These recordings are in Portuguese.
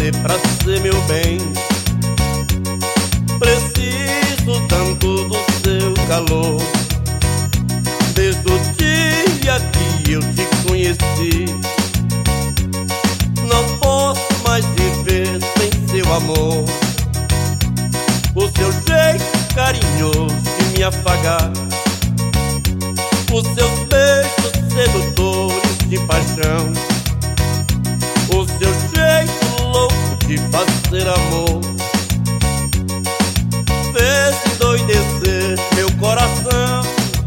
você pra ser meu bem. Preciso tanto do seu calor. Desde o dia que eu te conheci, não posso mais viver sem seu amor. O seu jeito carinhoso de me afagar, os seus beijos sedutores de paixão, o seu jeito louco de fazer amor, fez endoidecer meu coração.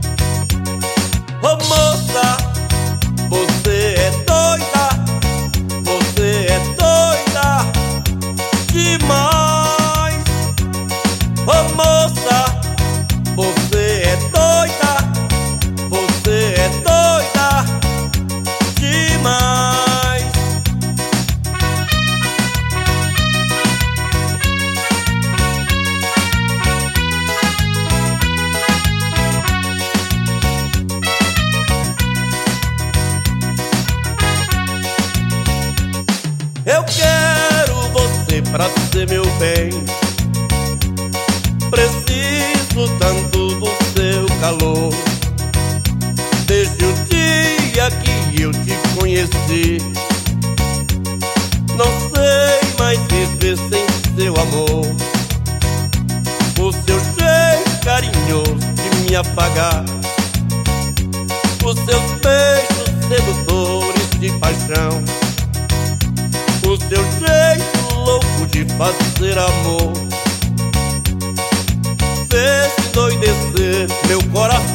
Oh moça, você é doida, você é doida demais. Oh moça, você é doida, você é doida demais. Eu quero você pra ser meu bem. Preciso tanto do seu calor. Desde o dia que eu te conheci, não sei mais viver sem seu amor. O seu jeito carinhoso de me afagar, os seus beijos sedutores de paixão, o seu jeito louco de fazer amor, fez endoidecer meu coração.